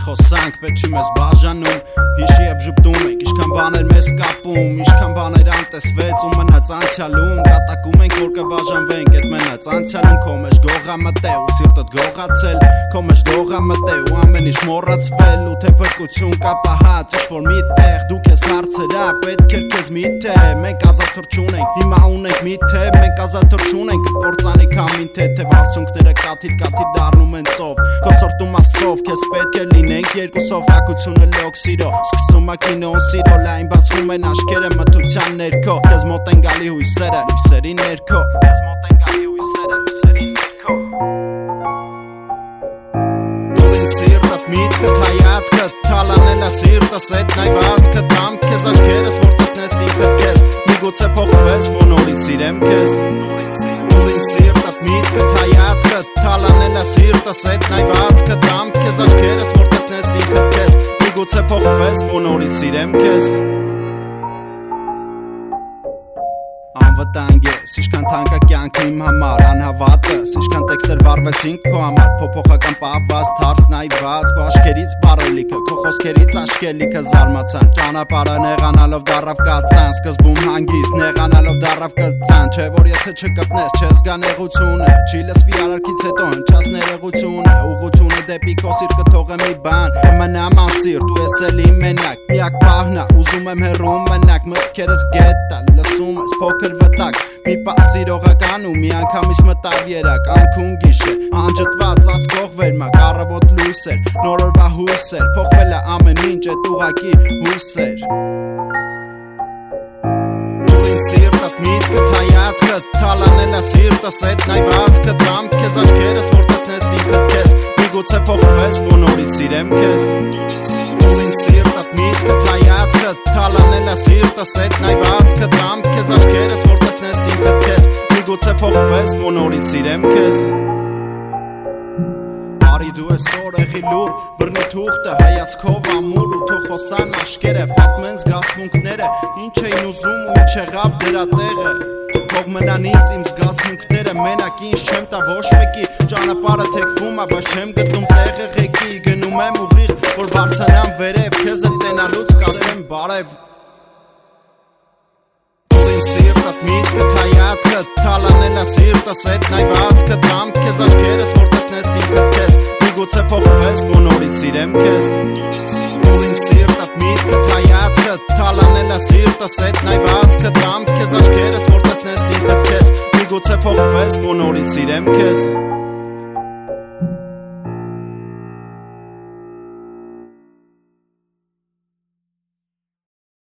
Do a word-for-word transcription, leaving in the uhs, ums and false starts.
խոսանք, պետք չի մեզ բաժանում Հիշի եբ ժպտում ենք, իշքան բաներ մեզ կապում Իշքան բաներ անտեսվեց ու մնաց անցյալում Կատակում ենք, որ կբաժանվենք, էդ մնաց անցյալում Քո մեջ գողա մտե ու սիրտդ գողացել Քո մեջ դողա մտե ու ամեն ինչ մոռացվել Ու թե փրկություն կա պահած, ինչ-որ մի տեղ Դու քեզ հարցրա, պետք էր քեզ մի թե Մենք ազատոր չունենք, հիմա ունենք մի թե Մենք ազատոր չունենք, կործանի քամին թե Թե վարցունքները կաթիլ-կաթիլ դառնում են ծով Քո սորտում ասով, քեզ պետք է լինենք երկուսով Հակությունը լոք սիրո, սկսում ա կինոն սիրո Լայն բացվում են աշկերը մթության ներքո Քեզ մոտ են գալի հույսերը, լույսերի ներքո Քեզ մոտ են գալի հույսերը, լույսերի ներքո Դու ինձ սիրտդ միտքդ հայացքդ Թալանել ա սիրտս էդ նայվածքդ Դամ քեզ աշկերս, որ տեսնես ինքդ քեզ Միգուցե փոխվես, որ նորից սիրեմ քեզ Դու ինձ սիրտդ միտքդ հայացքդ Թալանել ա սիրտս էդ նայվածքդ Դամ քեզ աշկերս, որ տեսնես ինքդ քեզ Միգուցե փոխվես, որ նորից սիրեմ քեզ Անվտանգ ես, իշքան թանկ ա կյանքը իմ համար Անհավատս, իշքան տեքստեր վարվեցին քո համար Փոփոխական պահված, թարս նայված Քո աշկերից բարելիքը, քո խոսքերից աշկելիքը Զարմացան, ճանապարհը նեղանալով դառավ կացան Սկզբում հանգիստ, նեղանալով դառավ կծան Չէ որ եթե չկպնես, չես գա նեղությունը Չի լսվի արարքից հետո հնչած ներողությունը Ուղղությունը դեպի քո սիրտը թողեմ մի բան Կմնամ անսիրտ, ու ես էլի մենակ Միակ պահն ա, ուզում եմ հեռու մնաք Մտքերս գետ ա, լսում ես փոքր վտակ Մի պա սիրողական ու մի անգամից մտավ երակ Անքուն գիշեր, անջտված ասկող վերմակ Առավոտ լույսեր, նորորվա հույսեր Փոխվել ա ամեն ինչ էդ ուղակի հույսեր Դու ինձ սիրտդ միտքդ հայացքդ Թալանել ա սիրտս էդ նայվածքդ Դամ քեզ աշկերս, որ տեսնես ինքդ քեզ Միգուցե փոխվես, որ նորից սիրեմ քեզ Դու ինձ սիրտդ միտքդ հայացքդ Թալանել ա սիրտս էդ նայվածքդ Դամ քեզ աշկերս, որ տեսնես ինքդ քեզ Միգուցե փոխվես, որ նորից սիրեմ քեզ Արի դու ես օրեղի լուր, բռնի թուղթը հայացքով ամուր ու թող խոսան աշկերը Պատմեն զգացմունքները, ինչ էին ուզում ու ինչ եղավ դրա տեղը Թող մնան ինձ իմ զգացմունքները, մենակ ինձ չեմ տա ոչ մեկի Ճանապարհը թեքվում ա, բայց չեմ գտնում տեղը ղեկի Գնում եմ ուղիղ, որ բարձրանամ վերև Քեզ ընտենալուց կասեմ բարև Դու ինձ սիրտդ միտքդ հայացքդ Թալանել ա սիրտս էդ նայվածքդ Դամ քեզ աշկերս, որ տեսնես ինքդ քեզ Միգուցե փոխվես, որ նորից սիրեմ քեզ Դու ինձ սիրտդ միտքդ հայացքդ Թալանել ա սիրտս էդ նայվածքդ Դամ քեզ աշկերս, որ տեսնես ինքդ քեզ Միգուցե փոխվես, որ նորից սիրեմ քեզ